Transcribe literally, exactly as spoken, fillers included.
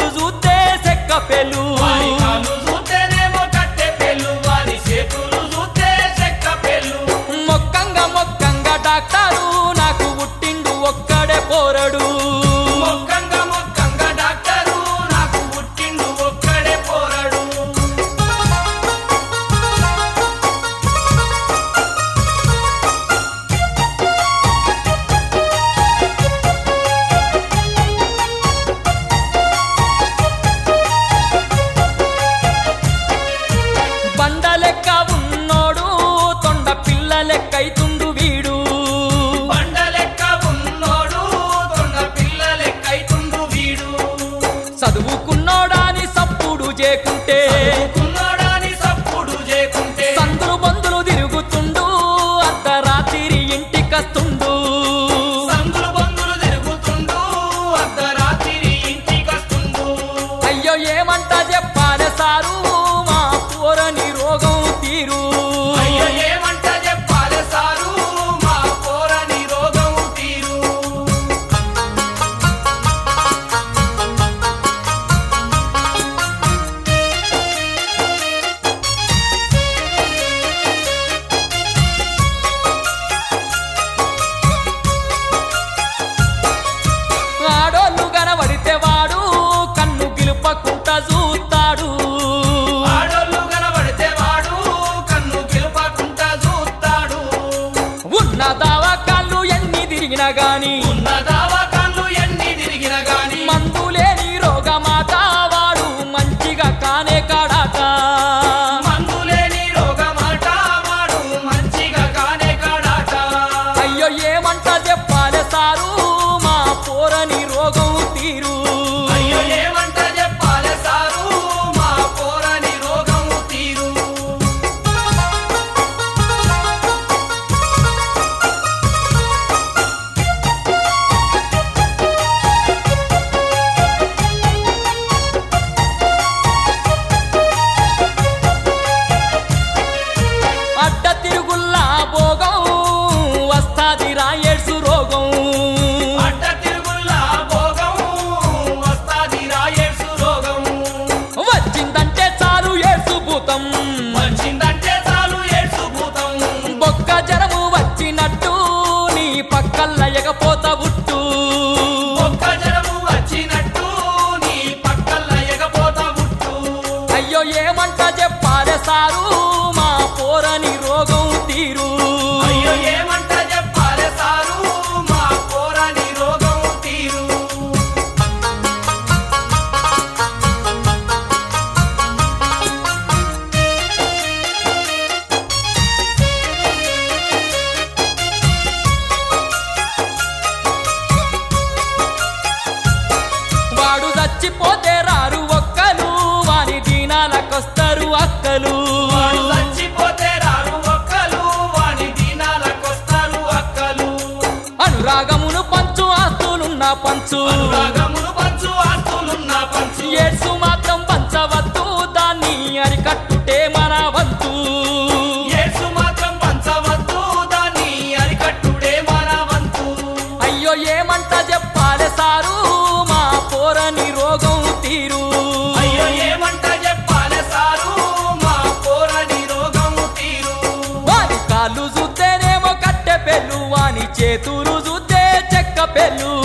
చేతులు చూస్తే చెక్క పెళ్ళు వారి కాళ్ళు చూస్తేనేమో కట్టె పెళ్ళు వారి చేతులు చూస్తే చెక్క పెళ్ళు మొక్కంగా మొక్కంగా డాక్టరు నాకు పుట్టిండు ఒక్కడే పోరడు మొక్కంగా మొక్కంగా డాక్టరు నాకు పుట్టిండు ఒక్కడే పోరడు బండ లెక్క ఉన్నోడు తొండ పిల్ల లెక్కైతుండు వీడు బండ లెక్క ఉన్నోడు తొండ పిల్ల లెక్కైతుండు వీడు చదువుకున్నోడాని సప్పుడు చేకుంటే ఉన్నోడాని సప్పుడు చేకుంటే సందులు బందులు తిరుగుతుండు అర్ధరాత్రి ఇంటికస్తుండు సందులు బందులు తిరుగుతుండు అర్ధరాత్రి ఇంటికొస్తుండు అయ్యో ఏమంట చెప్పాలే సారు మా పోరని రోగం తీరు అయ్యో ఏమంట చెప్పాలే సారు మా పోరని రోగం తీరు ఆడోళ్ళు కనబడితే వాడు కన్ను గిలుపకుంటా చూస్తాడు ఆడోళ్ళు కనబడితే వాడు కన్ను గిలుపకుంటా చూస్తాడు ఉన్న దావాకాళ్ళు ఎన్ని తిరిగినా గాని ఉన్న దావాకాళ్ళు ఎన్ని తిరిగిన గాని మందు లేని రోగమాట వాడు మంచిగా కానే కాడాట మందులేని రోగమాట వాడు మంచిగా కానే కాడాట అయ్యో ఏమంట చెప్పాలే సారు మా పోరని రోగం తీరు అయ్యో ఏమంట చెప్పాలే సారు మా పోరని రోగం తీరు అడ్డ తిరుగుల్లా భోగం వస్తాది రాయేడ్సు రోగం అడ్డ తిరుగుల్లా భోగం వస్తాది రాయేసు రోగం వచ్చిందంటే చాలు ఏడ్సు భూతం వచ్చిందంటే చాలు ఏడ్సు భూతం బొక్క జరము వచ్చినట్టు నీ పక్కల్ల ఎగపోత బుట్టు ఒక్క జరము వచ్చినట్టు నీ పక్కల్ల ఎగపోత బుట్టు అయ్యో ఏమంట చెప్పాలే సారు మా పోరని రోగం తీరు అయ్యో ఏమంట చెప్పాలే సారు మా పోరని రోగం తీరు వాడు చచ్చిపోతే రారు ఒక్కలు వారి దీనాలకొస్తారు అక్కలు వాడు చచ్చిపోతే రారు ఒక్కలు వాడి దినాలకొస్తారు అక్కలు అనురాగమును పంచు ఆస్తులున్న పంచు అనురాగమును పంచు ఆస్తులున్న పంచు ఏడ్సు మాత్రం పంచవద్దు దాన్ని అరికట్టుటే మన వంతు ఏడ్సు మాత్రం పంచవద్దు దాన్ని అరికట్టుడే మన వంతు అయ్యో ఏమంట చెప్పాలే సారు మా పోరని రోగం తీరు అయ్యో ఏమంట చెప్పాలే సారు మా పోరని రోగం తీరు వాని కాళ్ళు చూస్తేనేమో కట్టె పెళ్ళు వాని చేతులు చూస్తే చెక్క పెళ్ళు